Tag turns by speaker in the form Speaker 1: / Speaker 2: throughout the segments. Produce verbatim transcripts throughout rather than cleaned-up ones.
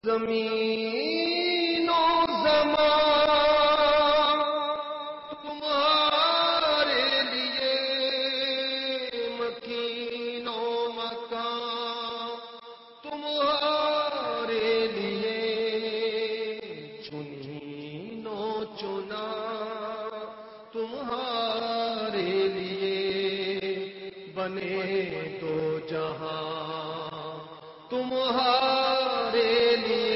Speaker 1: زمین و زمان تمہارے لیے، مکین و مکان تمہارے لیے، چنین و چنا تمہارے لیے، بنے دو جہاں تمہارے لیے۔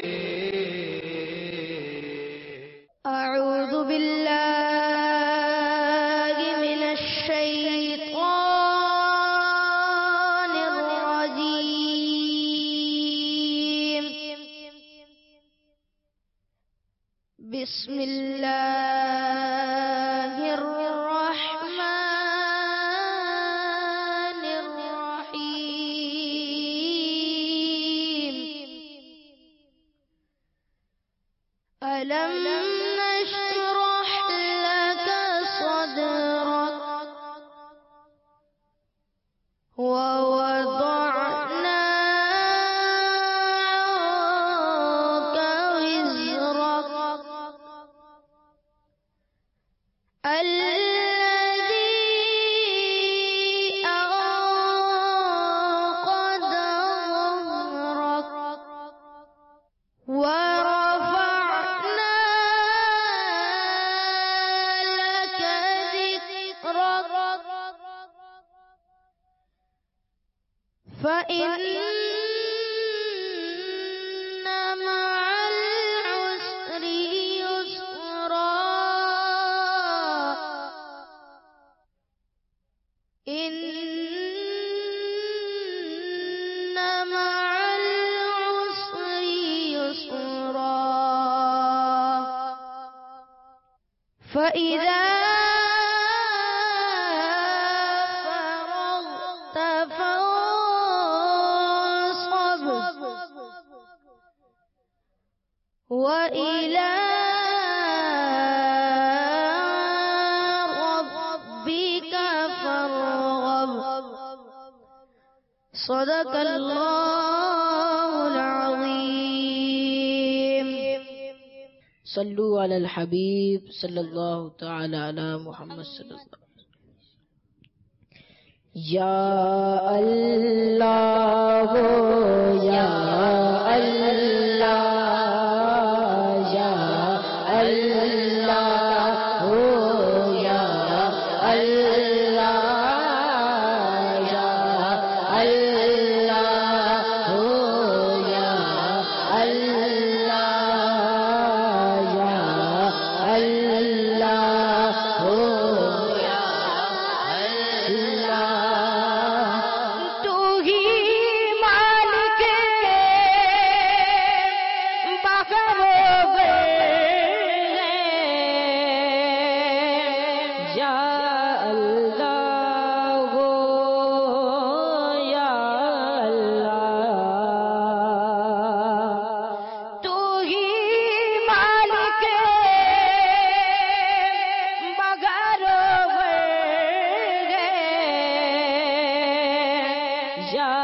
Speaker 2: اعوذ باللہ من الشیطان الرجیم، بسم اللہ الرحمن الرحیم۔ ألم نشرح لك صدرك ووضعنا عنك وزرك الذي أنقض ظهرك ورفعنا لك ذكرك فإن مع العسر يسرا، إن مع العسر يسرا، فإذا فرغت فانصب وإلى ربك فارغب۔ صدق اللہ العظیم۔
Speaker 3: صلو علی الحبیب صلی اللہ تعالی علی محمد صلی اللہ علیہ وسلم۔ یا اللہ یا اللہ یا اللہ یا اللہ یا اللہ یا اللہ یا اللہ یا اللہ۔
Speaker 2: تو ہی مالک بغیر
Speaker 3: یا اللہ یا اللہ،
Speaker 2: تو ہی مالک بغیر
Speaker 3: یا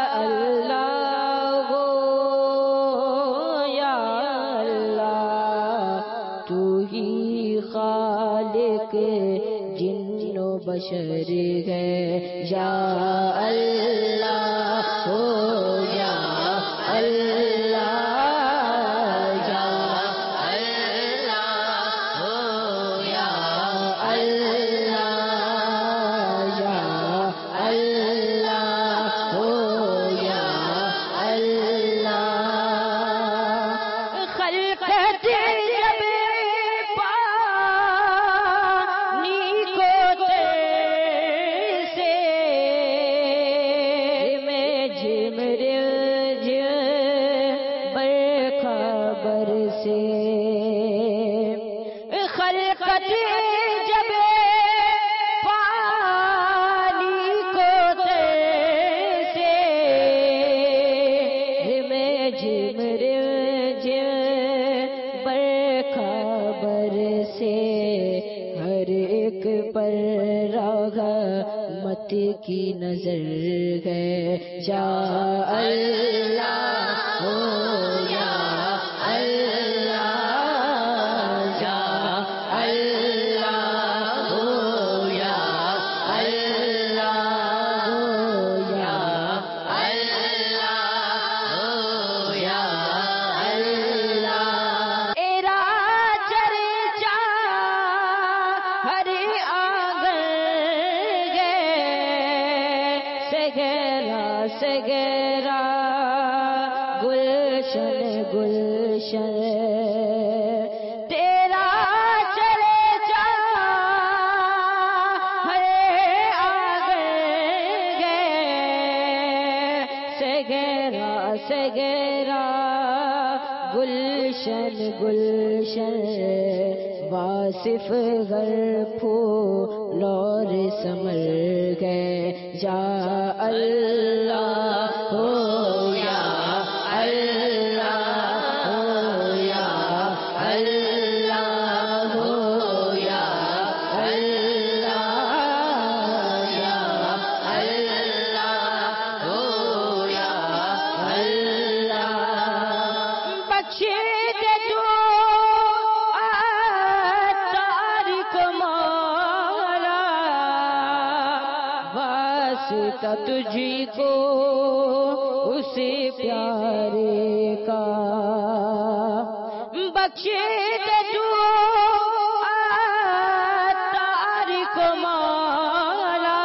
Speaker 3: اللہ یا اللہ، تو ہی خالق جن و بشر ہے، یا اللہ یا اللہ یا اللہ یا اللہ یا اللہ یا اللہ۔
Speaker 2: خلقت جب پانی کو
Speaker 3: سے میں جمر برخبر سے،
Speaker 2: خلقت جب پانی کو
Speaker 3: سے میں جمر برخبر سے، ہر ایک پر رحمت کی نظر ہے، یا اللہ یا گلشن تیرا چلے جاتا ہے آگے گے سگیرا سگیرا گلشن گلشن واصف گر پھول اور سمر گئے یا اللہ ہو یا اللہ ہو یا اللہ ہو یا اللہ یا اللہ ہو یا اللہ بخشے دے تو تجھی کو اسے پیارے کا بخشے دے تو تاریک مولا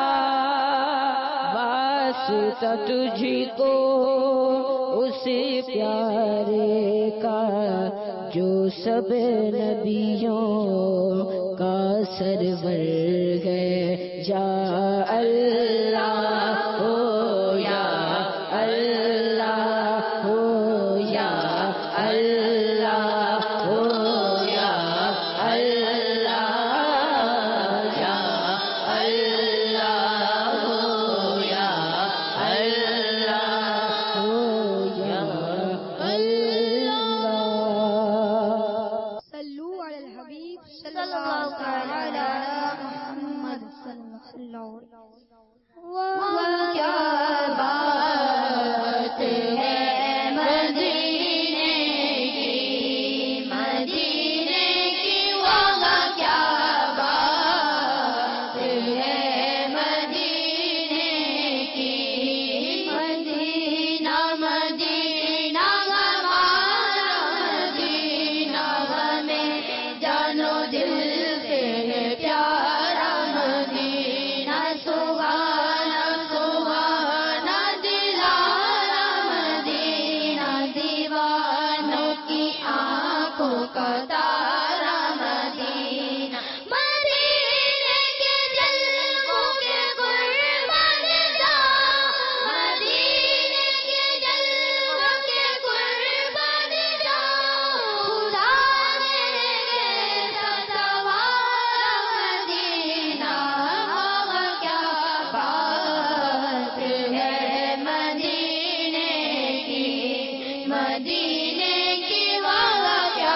Speaker 3: واسطہ تجھی کو اسے پیارے کا جو سب نبیوں کا سرور ہے یا اللہ ہو یا اللہ ہو یا اللہ ہو یا اللہ یا اللہ ہو یا اللہ ہو یا اللہ
Speaker 2: صلو علی الحبیب صلی اللہ تعالی علی محمد صلی اللہ علیہ وسلم وہ کیا بات ہے مدینے کی مدینے کی وہ کیا بات ہے مدینے کی مدینہ مدینہ ہمارا مدینہ ہمیں جانو دل سے پیارا مدینہ سبحانہ سبحانہ دلارا مدینہ دیوانوں کی آنکھوں کا تارا مدینہ مدینے کے جلووں کے قربان جاؤ مدینے کے جلووں کے قربان جاؤ خدا نے ستوارا مدینہ وہ کیا بات ہے مدینے کی مدینے کی وہ کیا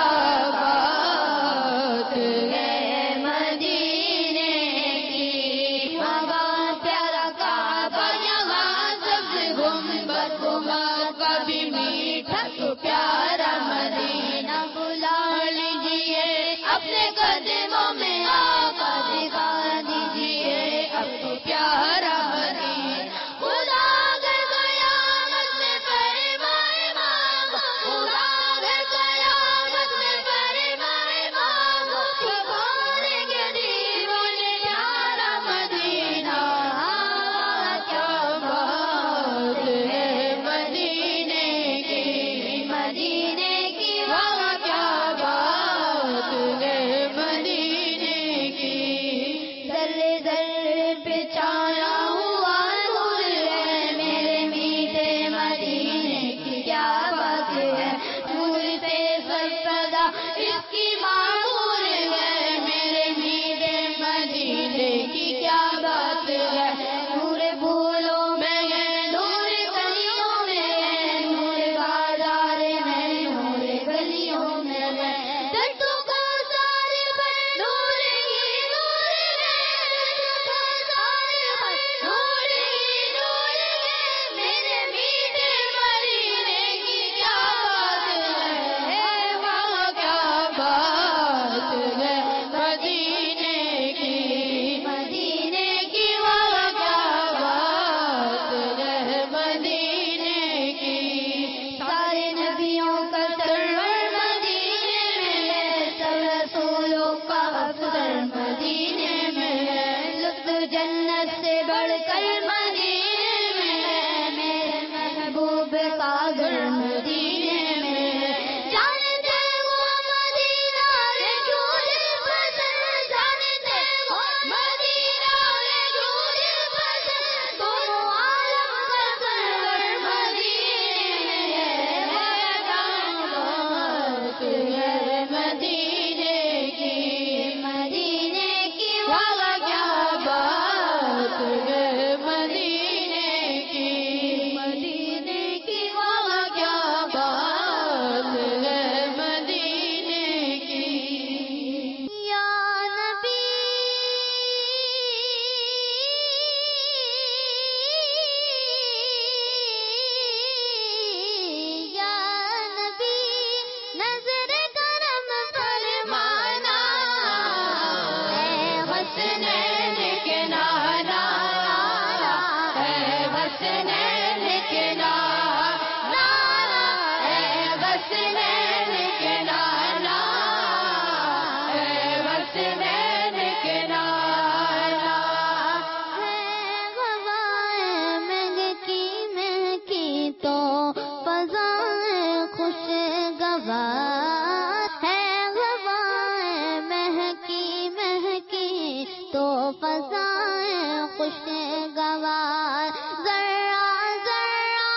Speaker 2: بات ہے مدینے کی وہاں پیارا کعبہ یہاں سبز گنبد وہاں کا بھی میٹھا تو پیارا مدینہ بلا لیجیے اپنے قدموں میں آقا دکھا دیجیے اب تو پیارا مدینہ خدا اگر قیامت میں فرمائے مانگو خدا اگر قیامت میں فرمائے مانگو پکاریں گے دیوانے پیارا مدینہ کیا بات ہے مدینے کی مدینے کی وہ کیا بات ہے مدینے کی ذرے ذرے پہ چھایا ہوا نور ہے میرے میٹھے مدینے کی کیا بات ہے نور سے سب پیدا اس کی معمور ہے میرے میٹھے مدینے کی کیا بات ہے نور پھولوں میں ہے نور گلیوں میں ہے نور بازار میں نور گلیوں میں ہے دردوں کا سارے پر نور ہی نور ہے دردوں کا سارے پر نور ہی نور ہے میرے میٹھے مدینے کی کیا بات ہے وہ کیا بات ہوا ہے ہوائیں مہکی مہکی تو فضائیں خوشگوار ذرا ذرا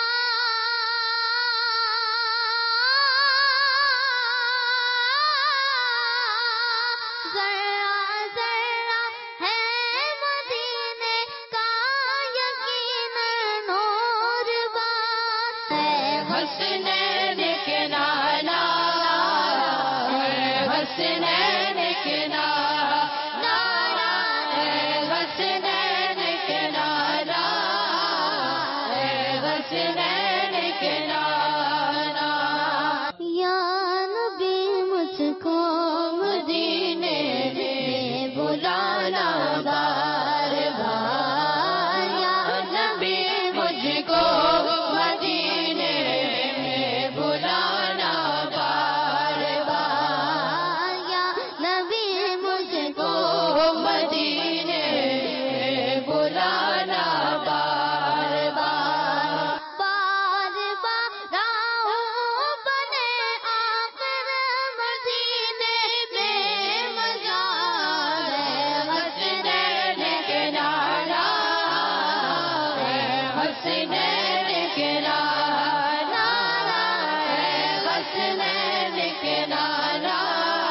Speaker 2: ذرا ذرا ہے مدینے کا یقین نور بار ہے حسنین کے نانا ہے حسنین کے نانا ہے حسنین کے نانا ہے حسنین کے نانا یا نبی مجھ کو مدینے میں بلانا بار بار یا نبی مجھ کو مدینے میں بلانا بار بار یا نبی مجھ کو مدینے میں بلانا بار بار بار بار راہوں بنے آخر مدینے میں مزار ہے حسنین کے نانا ہے حسنین کے نانا ہے حسنین کے نانا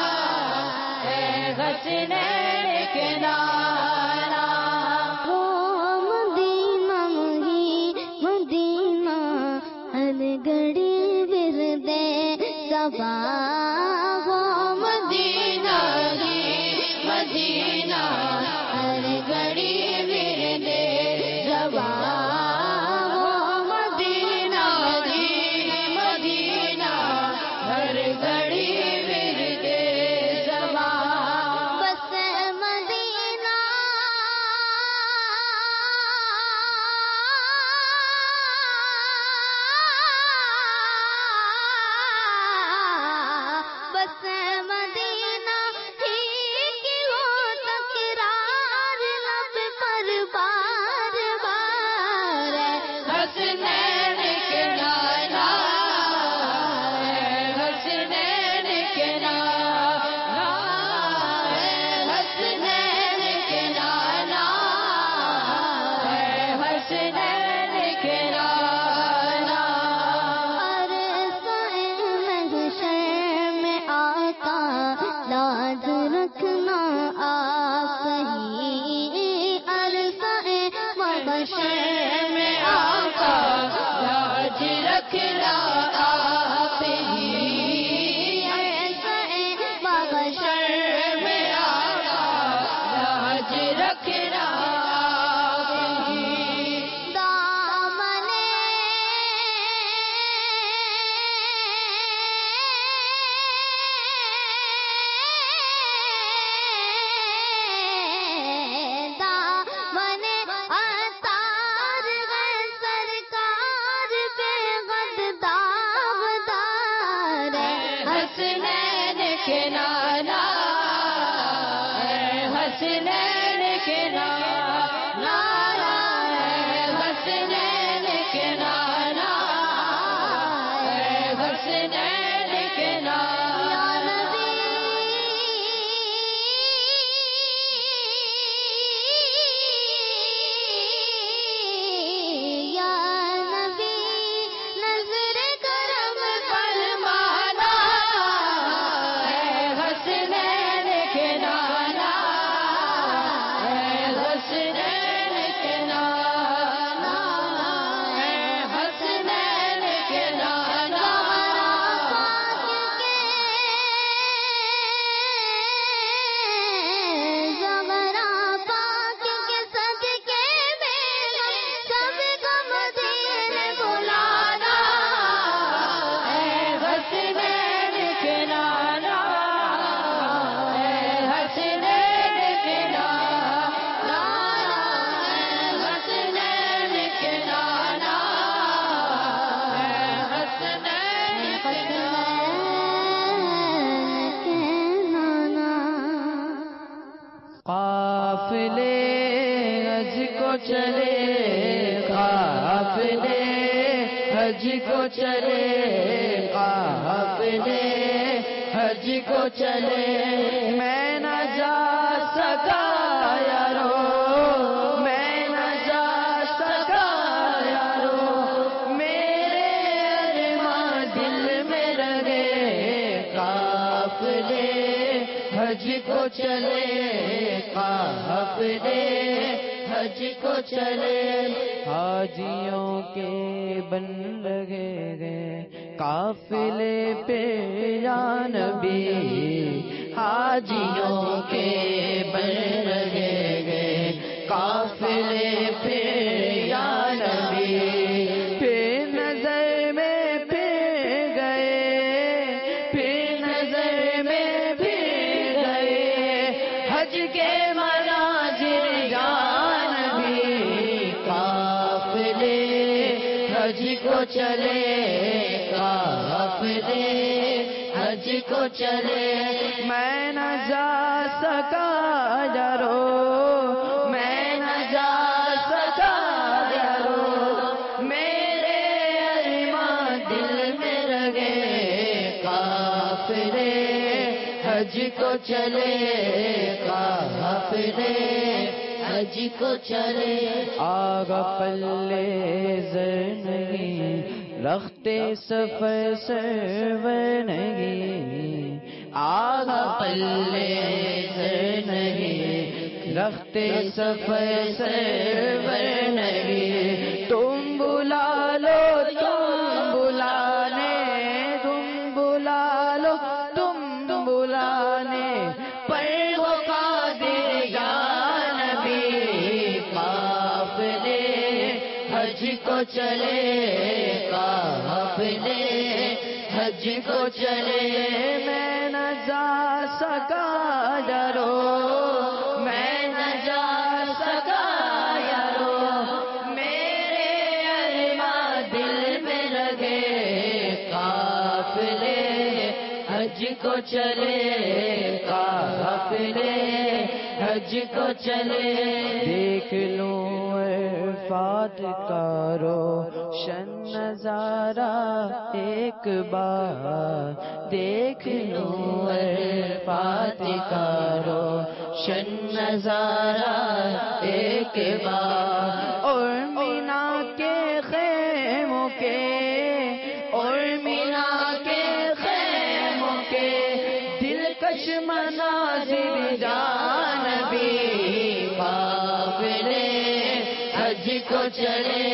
Speaker 2: ہے حسنین کے نانا وہ مدینہ ہی مدینہ ہر گھڑی ورد صبا وہ مدینہ ہی مدینہ ہر گھڑی ورد صبا وہ مدینہ ہی مدینہ ہر گھڑی ورد صبا بس مدینہ بس مدینہ ہی کی وہ تکرار لب پر بار بار حسنین کے نانا ہے حسنین کے نانا ہے حسنین کے نانا ہے حسنین کے نانا عرصۂ محشر میں آقا لاج رکھنا آپ ہی عرصۂ محشر میں آقا لاج رکھنا آپ ہی عرصۂ محشر میں آقا لاج رکھنا آپ ہی دامنے دامنے عطار ہے سرکار پہ غد داغدار ہے حسنین کے نانا ہے حسنین کے نانا ہے حسنین کے نانا ہے حسنین کے نانا یا نبی نظر کرم فرمانا ہے حسنین کے نانا ہے حسنین کے نانا ہے حسنین کے نانا زہرا پاک کے صدقے میں سب کو مدینے بلانا ہے حسنین کے نانا ہے حسنین کے نانا ہے حسنین کے نانا ہے حسنین کے نانا
Speaker 3: قافلے حج کو چلے قافلے حج کو چلے قافلے
Speaker 4: حج کو چلے میں نہ جا سکا یارو میں نہ جا سکا یارو میرے ارمان دل میں رہے قافلے حج کو چلے قافلے حج کو چلے حاجیوں کے بن لگے گئے قافلے پہ یا نبی حاجیوں کے بن لگے گئے قافلے پہ یا نبی پھر نظر میں پھر گئے پھر نظر میں پھر گئے حج کے مناظر یا نبی قافلے حج کو چلے قافلے حج کو چلے میں نہ جا سکا یارو میں نہ جا سکا یارو میرے ارمان دل میں رہے قافلے حج کو چلے قافلے حج کو چلے آگا پلے زر نہیں رختے سفر سرور نہیں آگا پلے زر نہیں رختے سفر سرور نہیں تم بلا لو تم بلانے تم بلا لو تم بلانے پر وہ قادر یا نبی قافلے حج کو چلے قافلے حج کو چلے میں نہ جا سکا یارو میں نہ جا سکا یارو میرے ارمان دل میں لگے قافلے حج کو چلے قافلے حج کو چلے دیکھ لوں عرفات کا روشن نظارہ ایک بار دیکھ لوں عرفات کا روشن نظارہ ایک بار اور مینا کے خیموں کے اور مینا کے خیموں کے دلکش مناظر جان بھی قافلے حج کو چلے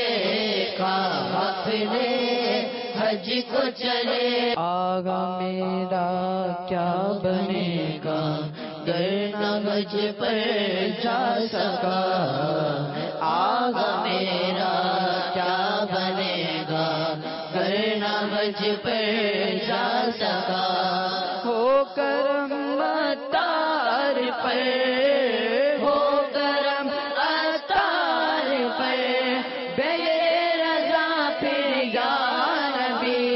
Speaker 4: قافلے حج کو چلے آگا میرا کیا بنے گا گر نہ حج پر جا سکا آگا میرا کیا بنے گا گر نہ حج پر جا سکا ہو کرم اتار پر ہو کرم اتار پر بے رضا پھر یا نبی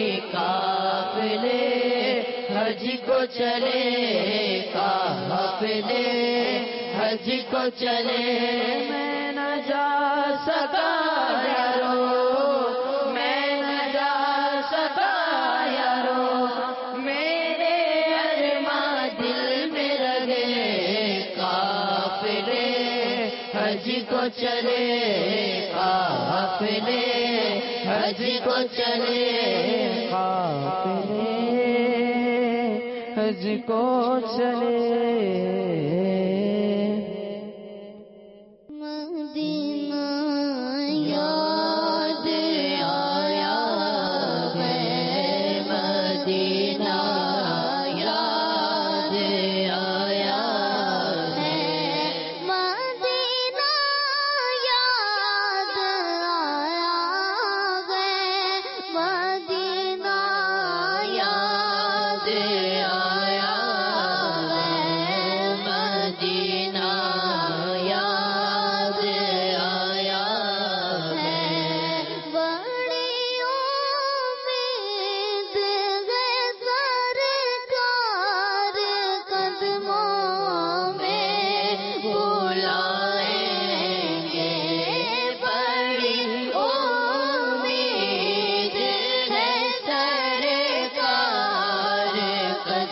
Speaker 4: قافلے حج کو چلے قافلے حج کو چلے میں نہ جا سکا یارو میں نہ جا سکا یارو میرے ارمان دل میں رہے قافلے حج کو چلے قافلے حج کو چلے قافلے حج کو چلے
Speaker 2: مدینہ یاد آیا ہے مدینہ یاد آیا ہے مدینہ یاد آیا ہے مدینہ یاد آیا ہے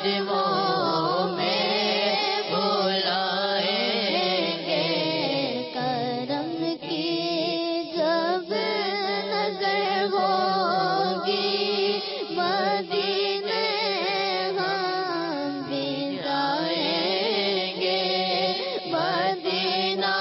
Speaker 2: قدموں میں بلائیں گے کرم کی جب نظر ہوگی مدینے ہم بھی جائیں گے مدینہ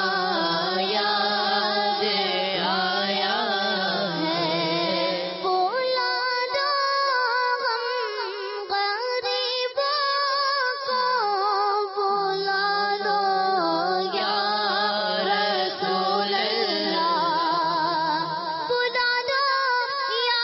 Speaker 2: یاد آیا ہے بولا دو ہم غریبوں کو بولا لو یا رسول اللہ بولا دو یا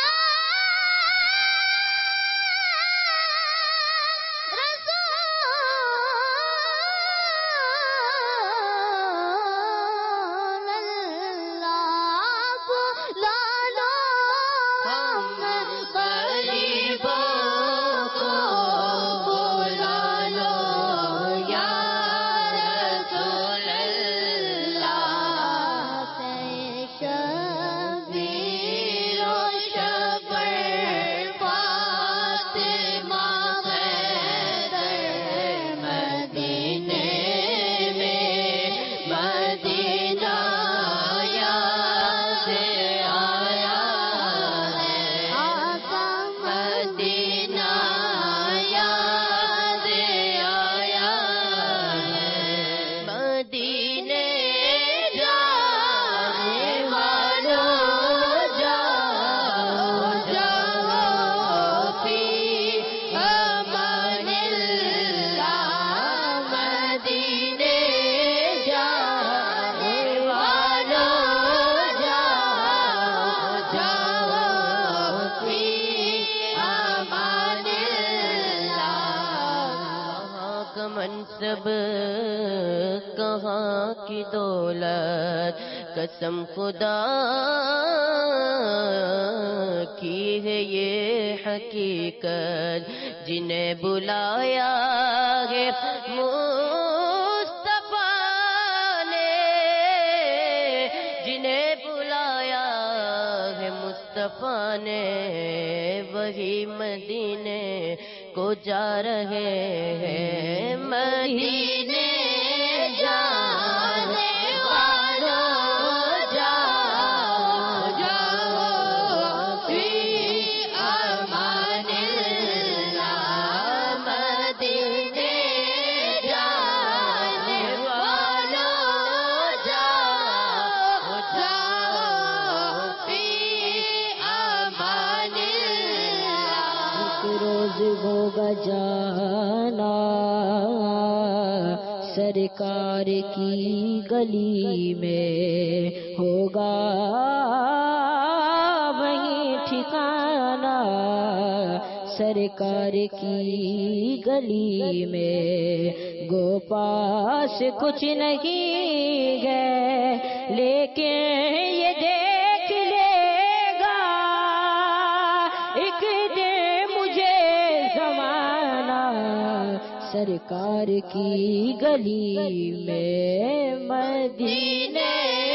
Speaker 2: رسول اللہ بولا لو ہم غریبوں کو بولا لو یا رسول اللہ سے شبیر و شبر فاطمہ حیدر مدینے میں مدینہ یاد آیا ہے آقا مدینہ یاد آیا ہے مدینے جانے والوں جاؤ جاؤ فی امان اللہ مدینے جانے والوں جاؤ جاؤ فی امان اللہ
Speaker 4: کہاں کا منصب کہاں کی دولت قسم خدا کی ہے یہ حقیقت جنہیں بلایا ہے مصطفیٰ نے جنہیں بلایا ہے مصطفیٰ نے وہی مدینے کو جا رہے ہیں مدینے
Speaker 2: جانے والوں جاؤ جاؤ فی امان اللہ مدینے جانے والوں جاؤ جاؤ فی امان اللہ
Speaker 3: ایک روز ہوگا جانا سرکار کی گلی میں ہوگا وہیں ٹھکانا سرکار کی گلی میں گو پاس کچھ نہیں ہے لیکن یہ دیکھ لے گا ایک دن مجھے زمانہ سرکار کی گلی میں مدینے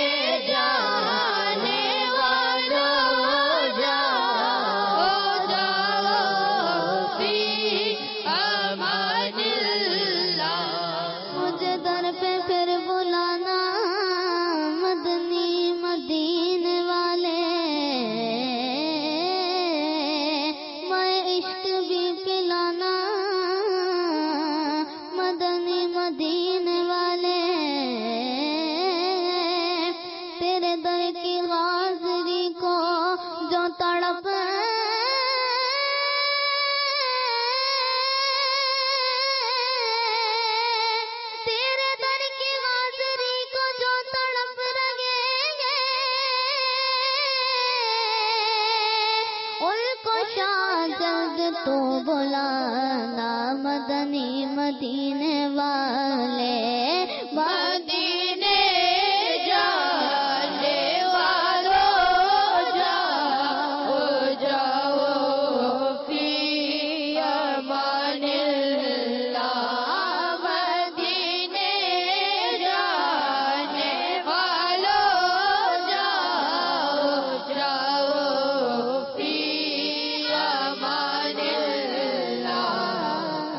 Speaker 2: جانے والوں جاؤ جاؤ فی امان اللہ مجھے در پہ پھر بلانا مدنی مدینے والے میں عشق بھی پلانا مدنی مدینے والے تیرے در کی حاضری کو جو تڑپ تیرے در کی حاضری کو جو تڑپ رہیں گے ان کو شاہ جلد تو بلانا مدنی مدینے والے مدینے جانے والوں جاؤ جاؤ فی امان اللہ مدینے جانے والوں جاؤ جاؤ فی امان اللہ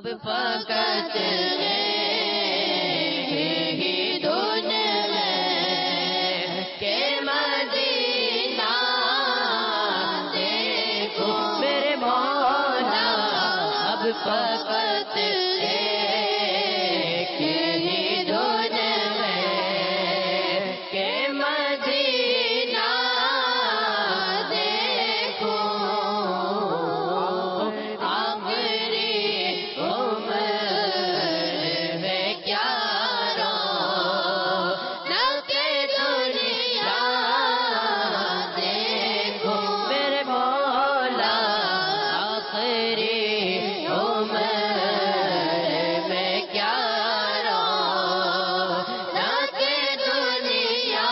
Speaker 4: فقط ایک ہی دھن ہے کہ مدینہ دیکھو میرے مولا اب فقط ایک ہی دھن ہے کہ مدینہ دیکھو آخری عمر میں کیا رونق دنیا دیکھو میرے مولا آخری عمر میں کیا رونق دنیا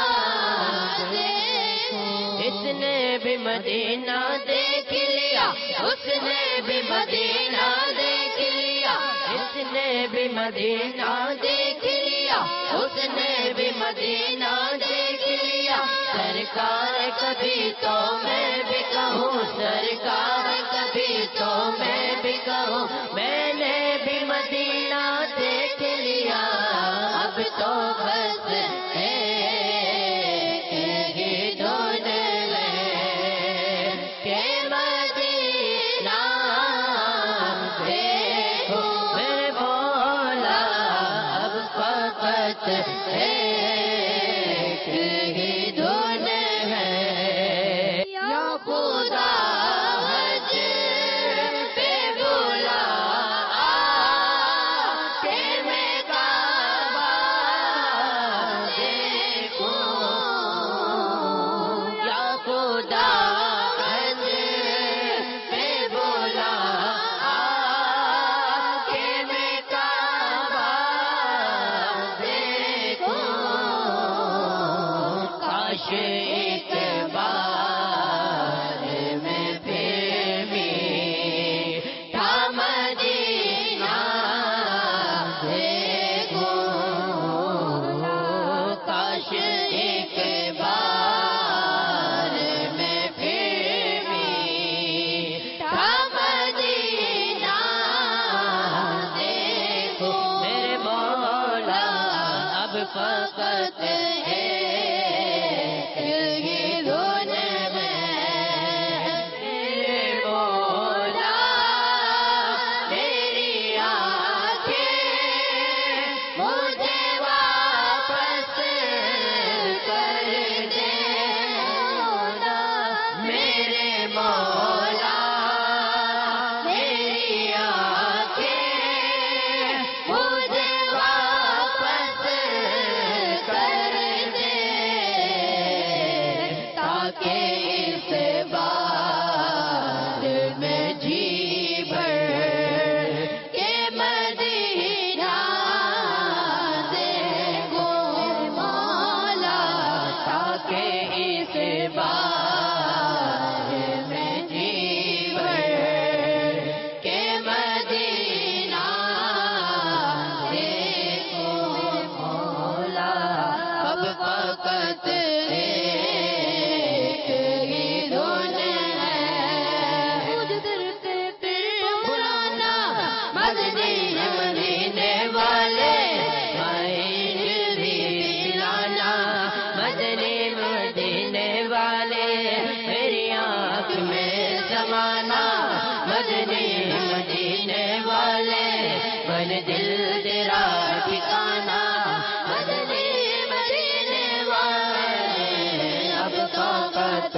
Speaker 4: دیکھو اس نے بھی مدینہ دیکھ لیا اس نے بھی مدینہ دیکھ لیا اس نے بھی مدینہ دیکھ لیا اس نے بھی مدینہ دیکھ لیا سرکار کبھی تو میں بھی کہوں سرکار کبھی تو میں بھی کہوں میں نے بھی مدینہ دیکھ لیا اب تو بس ایک ہی دھن ہے کہ مدینہ دیکھو میرے مولا اب فقط ایک ہی دھن ہے یا خدا حج پہ بولا کہ میں کعبہ دیکھوں یا خدا حج پہ بولا کہ میں کعبہ دیکھوں کاش ایک بار میں پھر میٹھا مدینہ دیکھوں کاش ایک بار میں پھر میٹھا مدینہ دیکھو میرے مولا اب فقط ایک ہی دھن ہے میرے مولا میری آنکھیں مجھے واپس کر دے مولا میرے مولا میری آنکھیں مجھے واپس کر دے تاکہ اس بار میں جی بھر کے مدینہ دیکھو مولا تاکہ اس بار میں جی بھر کے مدینہ دیکھو مولا اب فقط ایک ہی دھن ہے مجھ در پہ پھر بلانا مدنی مدینے والے مائن بھی پلانا مدنی مدینے والے میری آنکھ میں سمانا مدنی مدینے والے بن دل تیرا ٹھکانا مدنی مدینے والے اب فقط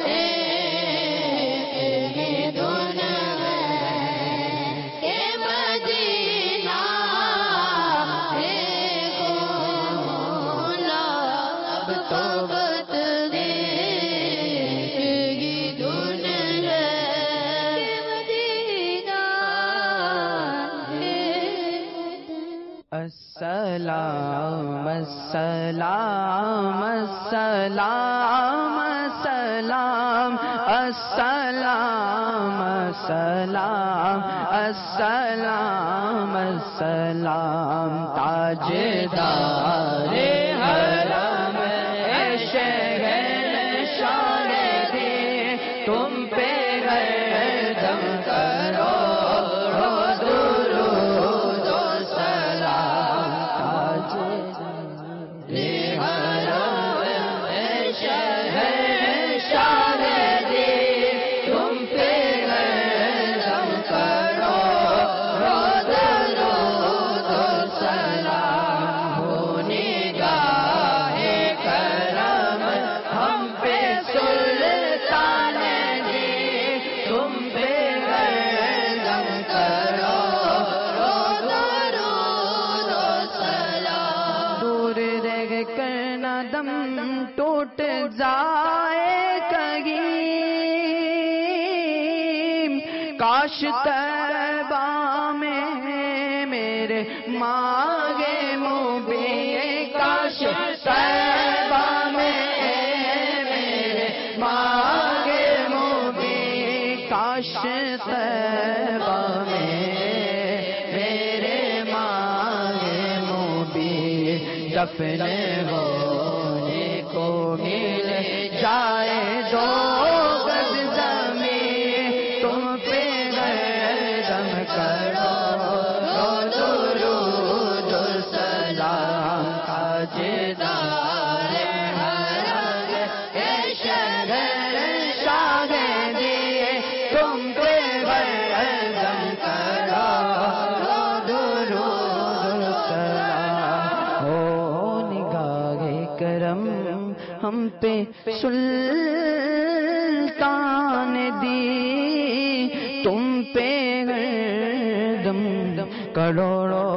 Speaker 4: ایک ہی دھن ہے کہ مدینہ دیکھو مولا اب تو بت ایک ہی دھن ہے کہ مدینہ دیکھو
Speaker 5: السلام السلام السلام السلام السلام السلام السلام السلام تاجدار حرم شہنشاہ دی تم پہ ہر دم کرو رو دور کر دم ٹوٹ جائے کہیں، کاش طیبہ میں میرے مانگے مبین، کاش طیبہ میں میرے مانگے مبین، کاش طیبہ میں میرے مانگے مبین، دفن ہونے کو مل جائے دو گز زمین، تم پہ گردم کرو درود و سلام، تاجدار حرم اے شہر شاہ دیے، تم پہ گردم کرو درود و سلام، ہو نگاہ کرم ہم پہ سلطان دی، تم پہ گردم کروڑو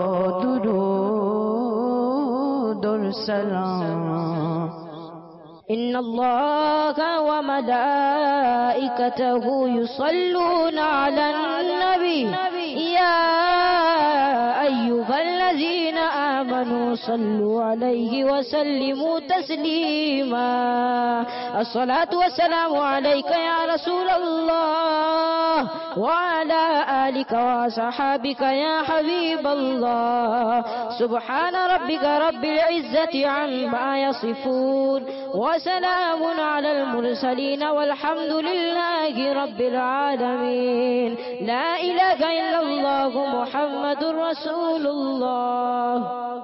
Speaker 5: درود و سلام۔
Speaker 3: إن الله وملائكته يصلون على النبي يا أيها الذين آمنوا صلوا عليه وسلموا تسليما، الصلاة والسلام عليك يا رسول الله وعلى آلك وصحابك يا حبيب الله، سبحان ربك رب العزة عما يصفون وسلام على المرسلين والحمد لله رب العالمين، لا إله إلا الله محمد رسول الله۔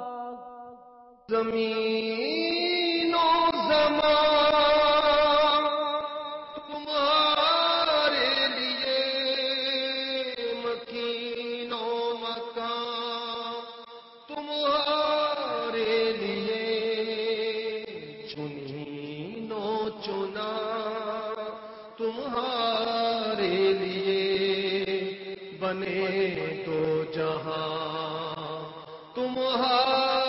Speaker 1: زمین و زمان تمہارے لیے، مکین و مکان تمہارے لیے، چنین و چنا تمہارے لیے، بنے دو جہاں تمہارے